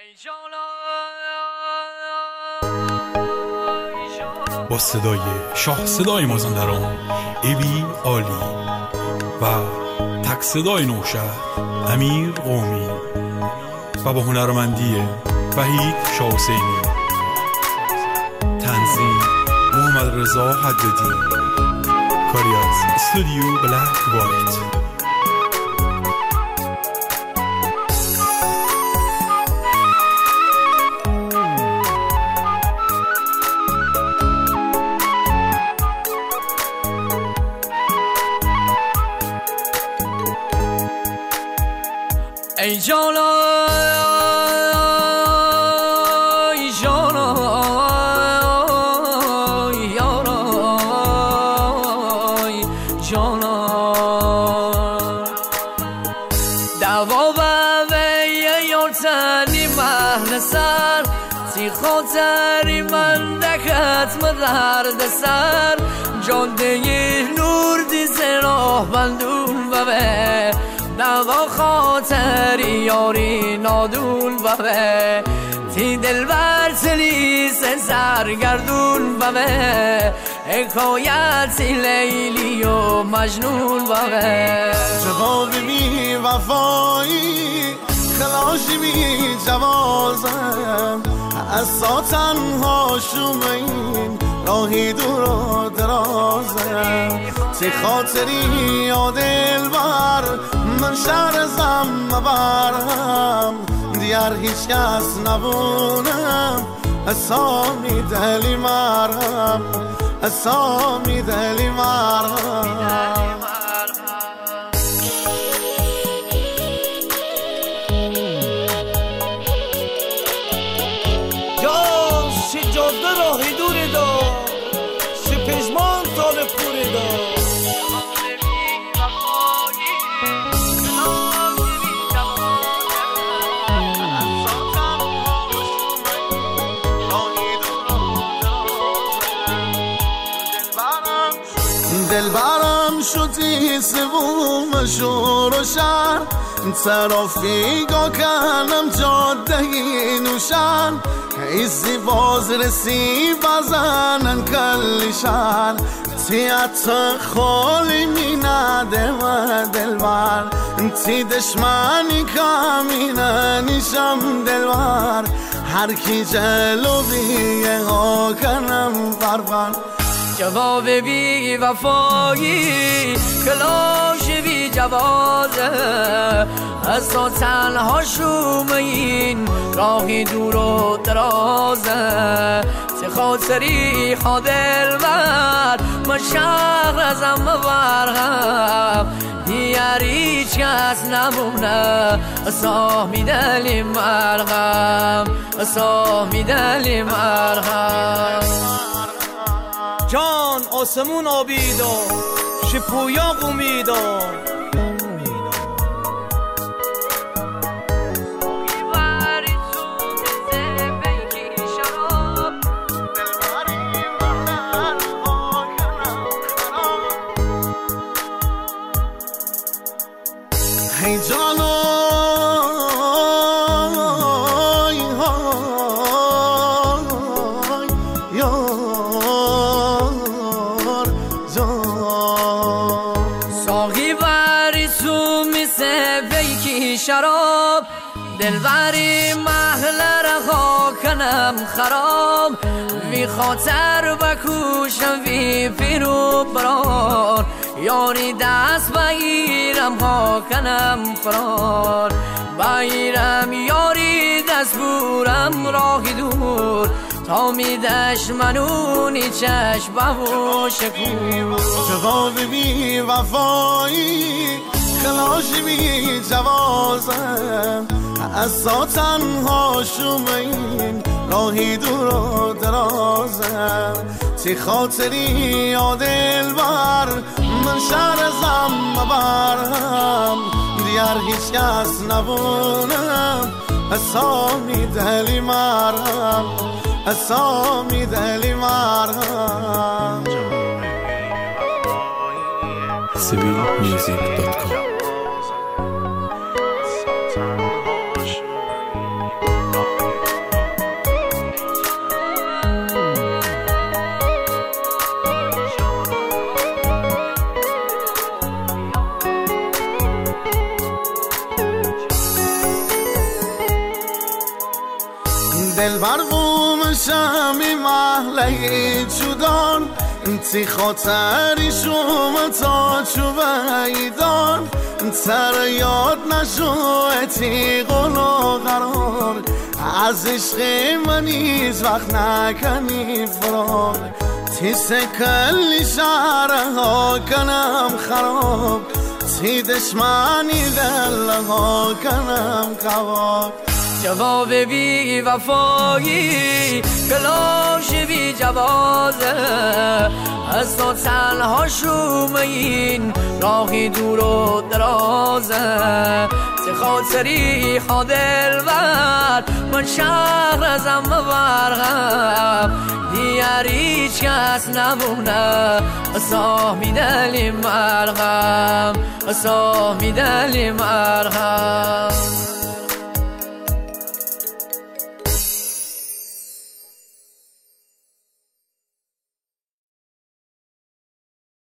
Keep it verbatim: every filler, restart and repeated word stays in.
با صدای شاه صدای مازندران ابی عالی و تک صدای نوشهر امیر قومی و با هنرمندی وحید شاه حسینی، تنظیم محمد رضا حدادی، کاری از استودیو بلک وایت. ای جانا ای جانا یارا جانا دعوا به یار تنی محل سر سی خاطری من دکت مدرد سر جاده نور دیزه راه بندون و به دوا خاطری یاری نادون و به تی دل بر تلیس سرگردون و به حکایتی لیلی و مجنون و به جوابی بی وفایی خلاشی بی جوازم از سا تنها شوم این راهی دور و درازم تی خاطری یا دل بر من شهر زم مبرم دیار هیچ کس نبونم اسامی دلی مرم اسامی دلی مرم یا سی جاده راهی دوری دا سی پژمان طالب پوری دا دل برم شدی سوم شور و شهر ترافیگا کنم جاده نوشن ایزی باز رسی بزنن کلیشن تیت خالی می نده و دلبر تی دشمنی کمینه نیشم دلبر هر کی جلو بیه ها کنم بربر جواب بی وفایی کلاش بی جوازه از تو تنها شوم این راهی دور و درازه تی خاطری خادل بر من شهر ازم برغم دیگر هیچ کس نمونه اسامی دلی مرغم اسامی دلی مرغم جان آسمون آبیدا شپویا قومیدا هی جانا ساقی بری تو میسه بیکی شراب دلبری محل رها کنم خراب وی خاطر بکوشم وی پیرو برار یاری دست بگیرم ها کنم فرار بگیرم یاری دست بورم راهی دور تا میدش منونی چشم و شکور جواب بی وفایی خلاشی بی جوازم از سا تنها شوم این راهی دور و درازم تی خاطری یا دل بر من شهر زم مبرم دیار هیچ کس نبونم اسامی دلی مرم اسامی دلی مرم سویل میوزیک دات کام دل برقوم شمی محله چودان تی خاطری شوم تا چوبیدان تر یاد نشو تی قلو قرار از عشق من هیچ وقت نکنی فرار تی سکلی شهرها کنم خراب تی دشمنی دلها کنم قواب جواب بی وفایی کلاش بی جوازه از تو تنها شوم این راهی دور و درازه چه خاطری ها دلبر من شهر ازم برغم دیگر هیچ کس نبونه اصاه می دلی مرغم اصاه می دلی مرغم